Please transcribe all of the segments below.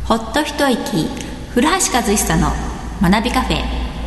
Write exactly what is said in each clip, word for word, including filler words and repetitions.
ほっと一息、古橋和久の学びカフェ。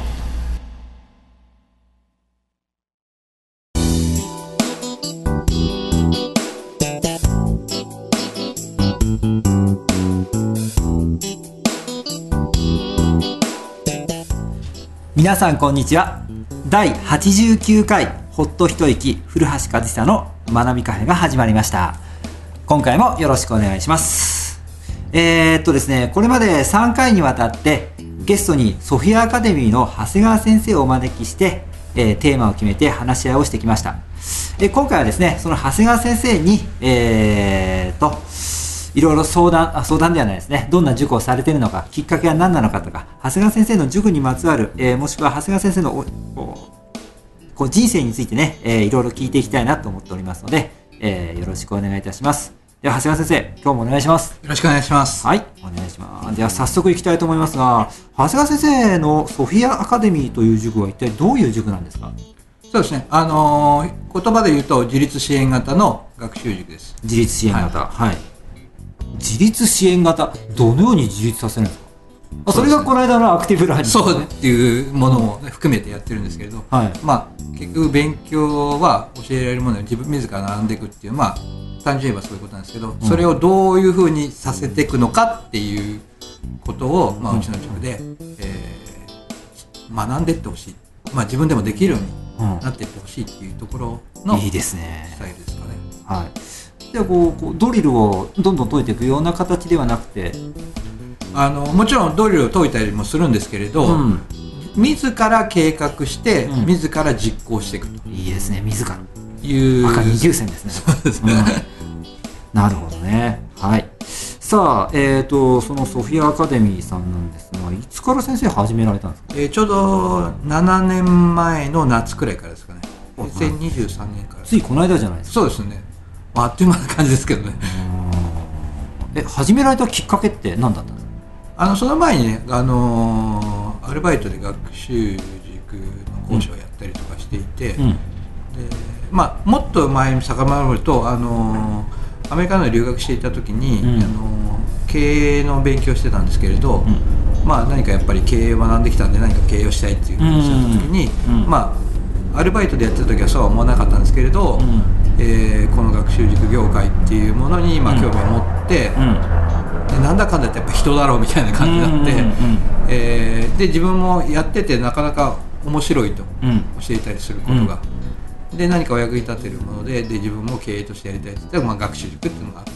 皆さんこんにちは。だいはちじゅうきゅうかいほっと一息、古橋和久の学びカフェが始まりました。今回もよろしくお願いします。えー、っとですねこれまでさんかいにわたってゲストにソフィアアカデミーの長谷川先生をお招きして、えー、テーマを決めて話し合いをしてきました。えー、今回はですねその長谷川先生にえー、っといろいろ相談あ相談ではないですね、どんな塾をされているのか、きっかけは何なのかとか、長谷川先生の塾にまつわる、えー、もしくは長谷川先生のおおこう人生についてね、えー、いろいろ聞いていきたいなと思っておりますので、えー、よろしくお願いいたします。では長谷川先生、今日もお願いします。 よろしくお願いします。 はい、お願いします。では早速いきたいと思いますが、長谷川先生のソフィアアカデミーという塾は一体どういう塾なんですか？ そうですね、あのー、言葉で言うと自立支援型の学習塾です。 自立支援型、はい、はい、自立支援型、どのように自立させるんですか？あ、それがこの間のアクティブラーニング、 そうっていうものも、ね、含めてやってるんですけれど、はい、まあ結局勉強は教えられるものを自分自ら学んでいくっていう、まあ単純に言えばそういうことなんですけど、うん、それをどういうふうにさせていくのかっていうことを、まあ、うちの塾で、うんえー、学んでいってほしい、まあ、自分でもできるようになっていってほしいっていうところのスタイルですかね。 はい、ではこうこうドリルをどんどん解いていくような形ではなくて、 あのもちろんドリルを解いたりもするんですけれど、うん、自ら計画して、うん、自ら実行していくと。 いいですね、自らいう赤二重線ですね。 そうですね、うん、 なるほどね。はい。さあ、えーと、そのソフィアアカデミーさんなんですが、いつから先生始められたんですか？ えー、ちょうどななねんまえの夏くらいからですかね。にせんにじゅうさんねんから。 ついこの間じゃないですか。 そうですね。あっという間な感じですけどね。 え、始められたきっかけって何だったんですか？ あのその前にね、あのー、アルバイトで学習塾の講師をやったりとかしていて、うんうん、でまあ、もっと前に遡ると、あのー、アメリカの留学していた時に、うん、あのー、経営の勉強してたんですけれど、うんまあ、何かやっぱり経営を学んできたんで何か経営をしたいっていう話だった時に、うんうん、まあ、アルバイトでやってた時はそうは思わなかったんですけれど、うんえー、この学習塾業界っていうものにまあ興味を持って、うんでなんだかんだってやっぱ人だろうみたいな感じになって、うんうんうんえー、で自分もやっててなかなか面白いと教えたりすることが、うん、で何かお役に立てるもの で, で自分も経営としてやりたいって言って、まあ、学習塾っていうのがあった。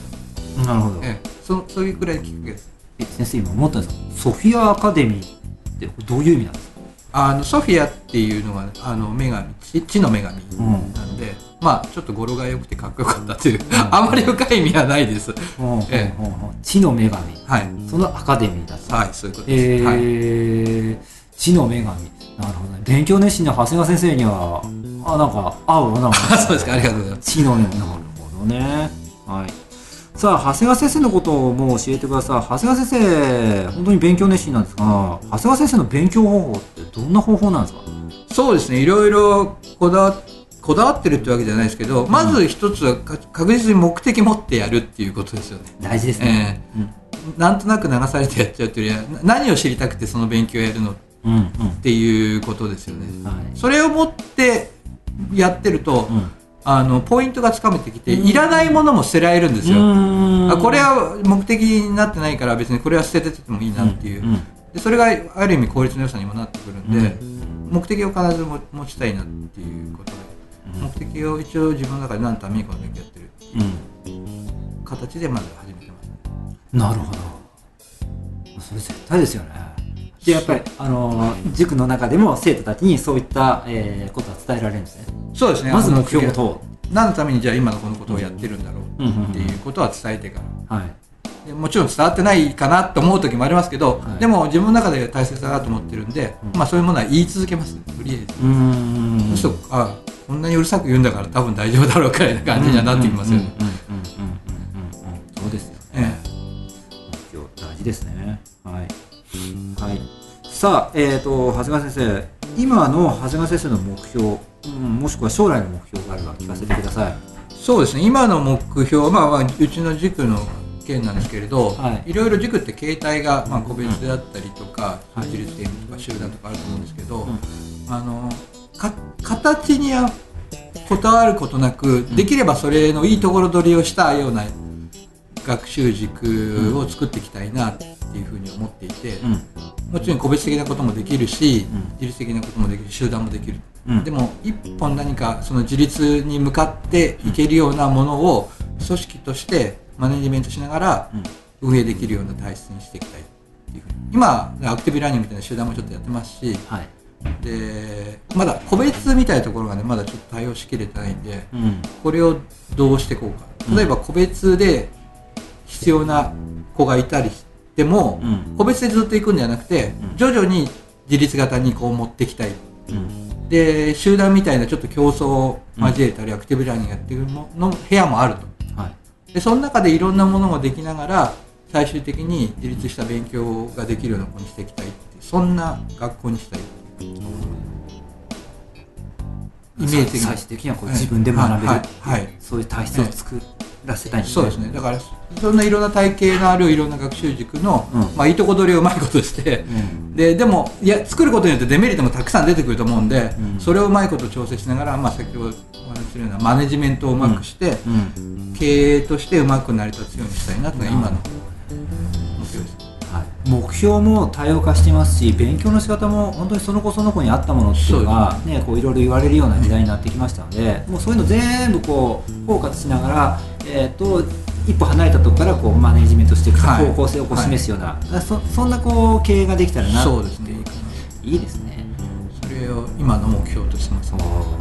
なるほど、 えー、そ, そういうくらいのきっかけです。 え先生今思ったんですか、ソフィアアカデミーってどういう意味なんですか？ あのソフィアっていうのはあの女神、地の女神なんで、うん、まあちょっと語呂が良くてかっこよかったという、うん、あまり深い意味はないです。 うんええ、地の女神、はい、そのアカデミーだった。 はい、そういうことです。えーはい、地の女神、なるほどね。勉強熱心な長谷川先生にはあなんか合うなんかそうですか、ありがとうございます。 地の女神、なるほどね。はい。さあ長谷川先生のことをもう教えてください。長谷川先生本当に勉強熱心なんですが、長谷川先生の勉強方法ってどんな方法なんですか？ そうですね、いろいろこだわこだわってるってわけじゃないですけど、まず一つは確実に目的持ってやるっていうことですよね。 大事ですね、 えーうん、なんとなく流されてやっちゃうというよりは何を知りたくてその勉強をやるの、うんうん、っていうことですよね、はい、それを持ってやってると、うんあのポイントがつかめてきて、いらないものも捨てられるんですよ。あこれは目的になってないから別にこれは捨てててもいいなっていう、うんうん、でそれがある意味効率の良さにもなってくるんで、うん、目的を必ず持ちたいなっていうことで、うん、目的を一応自分の中で何のためにこの勉強やってるっていう形でまず始めてます、ね、 なるほど。それ絶対ですよね。でやっぱり、あのー、塾の中でも生徒たちにそういった、えー、ことは伝えられるんですね。 そうですね。 まず目標を問う。 何のためにじゃあ今のこのことをやってるんだろうっていうことは伝えてから、はい、でもちろん伝わってないかなと思う時もありますけど、はい、でも自分の中で大切だなと思ってるんで、うんまあ、そういうものは言い続けますね、とりあえず。うーんそうするとあこんなにうるさく言うんだから多分大丈夫だろうくらいな感じにはなってきますよね。 そうですよね、ええ、目標大事ですね。はい、はい、さあ、えーと、長谷川先生、今の長谷川先生の目標、うん、もしくは将来の目標があれば聞かせてください。 そうですね、今の目標、まあ、まあうちの塾の件なんですけれど、 はい、 いろいろ塾って形態が、まあ、個別であったりとか、 うん、 自立ゲームとか集団とかあると思うんですけど、 うん、 あのか形にはこだわることなく、うん、できればそれのいいところ取りをしたような学習軸を作っていきたいなっていうふうに思っていて、うん、もちろん個別的なこともできるし、うん、自律的なこともできる、集団もできる、うん、でも一本何かその自立に向かっていけるようなものを組織としてマネジメントしながら運営できるような体質にしていきたいっていうふうに、今アクティブラーニングみたいな集団もちょっとやってますし、はい、でまだ個別みたいなところがねまだちょっと対応しきれてないんで、うん、これをどうしていこうか。例えば個別で必要な子がいたりしても、うん、個別でずっと行くんじゃなくて、うん、徐々に自立型にこう持っていきたい、うん、で集団みたいなちょっと競争を交えたり、うん、アクティブラーニングやっているの部屋もあると、はい、でその中でいろんなものもできながら最終的に自立した勉強ができるような子にしていきたいって、そんな学校にしたいっていう、うん、イメージ的に最終的にはこう自分で学べる、 はいはい、 そういう体質を作らせたいんですね。 そうですね。だからそんないろんな体系のあるいろんな学習塾の、うん、まあいいとこ取りをうまいことして、うん、ででもいや作ることによってデメリットもたくさん出てくると思うんで、うん、それをうまいこと調整しながら、まあ、先ほどお話しするようなマネジメントをうまくして、うんうん、経営としてうまく成り立つようにしたいなというのが今の目標です。 はい、目標も多様化していますし、勉強の仕方も本当にその子その子に合ったものっていうのが、ね、こういろいろ言われるような時代になってきましたので、もうそういうの全部こう包括しながら、えー、と一歩離れたところからこうマネジメントしていく方向性をこう示すような、はいはい、そ, そんなこう経営ができたらなって。 そうですね、 いいですね。 それを今の目標としてます。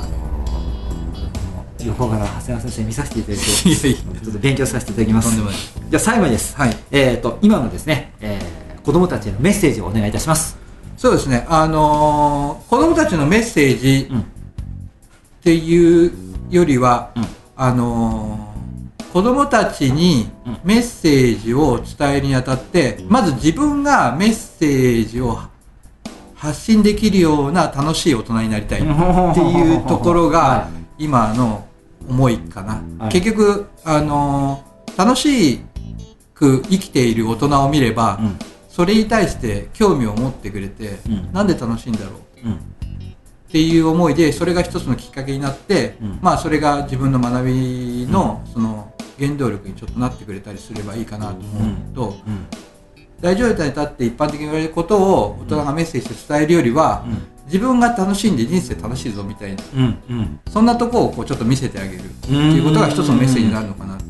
横から長谷川先生見させていただいてちょっと勉強させていただきます。じゃあ最後にです、はい、えー、と今のですね、えー、子どもたちへのメッセージをお願いいたします。 そうですね、あのー、子どもたちのメッセージっていうよりは、うん、あのー、子どもたちにメッセージを伝えるにあたって、うん、まず自分がメッセージを発信できるような楽しい大人になりたいっていうところが今の思いかな、はい、結局、あのー、楽しく生きている大人を見れば、うん、それに対して興味を持ってくれて、うん、なんで楽しいんだろう、うん、っていう思いでそれが一つのきっかけになって、うん、まあそれが自分の学びの、その原動力にちょっとなってくれたりすればいいかなと思うと、うんうん、大丈夫に立って一般的に言われることを大人がメッセージして伝えるよりは、うん、自分が楽しんで人生楽しいぞみたいな、うんうん、そんなとこをこうちょっと見せてあげるっていうことが一つのメッセージになるのかな、うん、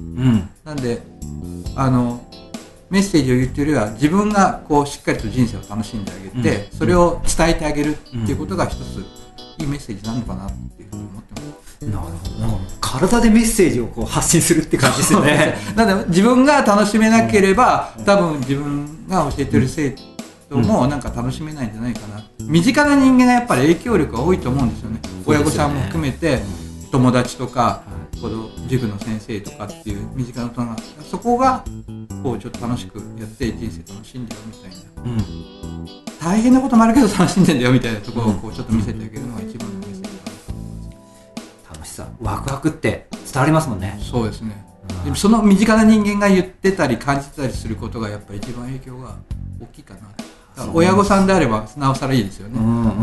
なんであのメッセージを言っているよりは自分がこうしっかりと人生を楽しんであげて、うん、それを伝えてあげるっていうことが一ついいメッセージなのかなっていうふうに思ってます。 なるほど。なんか体でメッセージをこう発信するって感じですよね。 なので自分が楽しめなければ、うん、多分自分が教えてる生徒もなんか楽しめないんじゃないかな、うん、身近な人間がやっぱり影響力が多いと思うんですよね。親御さんも含めて、うん、友達とか、うん、この塾の先生とかっていう身近な大人がそこがこうちょっと楽しくやって人生楽しんでよみたいな、うん、大変なこともあるけど楽しんでんだよみたいなところをこうちょっと見せてあげるのが一番のメッセージかなと思います。 楽しさ、ワクワクって伝わりますもんね。 そうですね、うん、でもその身近な人間が言ってたり感じてたりすることがやっぱり一番影響が大きいかな。親御さんであればなおさらいいですよね。うんうんうん、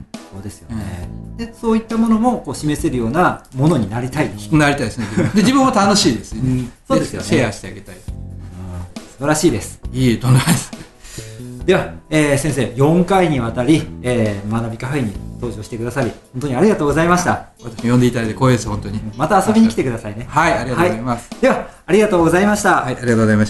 そうですよね、うん、でそういったものもこう示せるようなものになりたいなりたいですね。で自分も楽しいですよね、うん、 そうですよね。 シェアしてあげたい、うん、 素晴らしいです。 いいとんでもないです。 では、えー、先生よんかいにわたり、えー、学びカフェに登場してくださり本当にありがとうございました。 私呼んでいただいて光栄です。本当にまた遊びに来てくださいね。 はい、ありがとうございます、 はい、ではありがとうございました。 はい、ありがとうございました。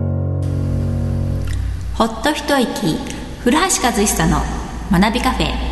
ほっと一息、古橋和久の学びカフェ。